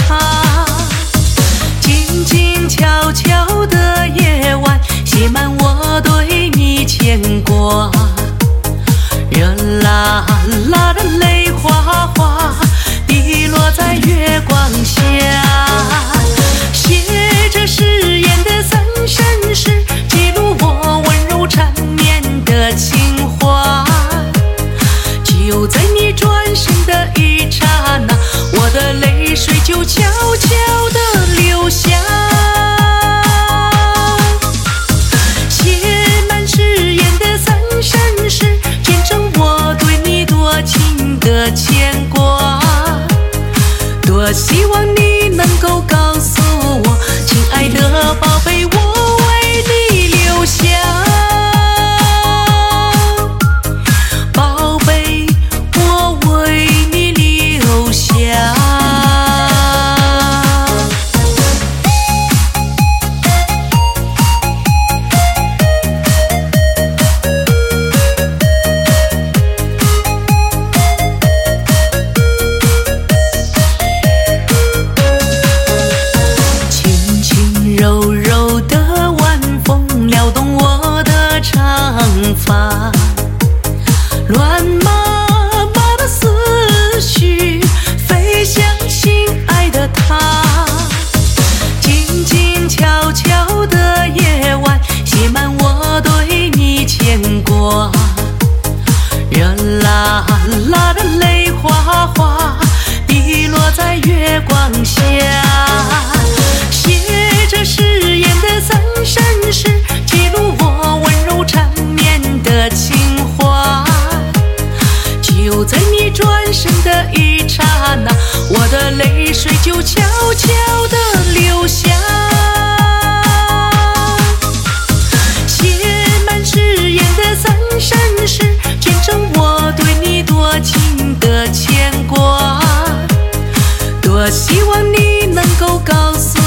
他。静静悄悄的夜晚，写满我对你牵挂。热辣辣的泪哗哗滴落在月光下，写着誓言的三生石，记录我温柔缠绵的情话。就在你转身的一刹那，我的泪水就悄悄地流下。写满誓言的三生石，见证我对你多情的牵挂。多希望你能够告诉我，亲爱的宝贝，我为你留下。宝贝，我为你留下。轻轻柔柔的晚风撩动我的长发，乱麻麻的思绪飞向心爱的他。静静悄悄的夜晚，写满我对你牵挂。热辣辣的泪哗哗滴落在月光下，写着誓言的三生石，记录我温柔缠绵的情话。就在你转身的一刹那，我的泪水就悄悄地流下。写满誓言的三生石，见证我对你多情的牵挂。多希望你能够告诉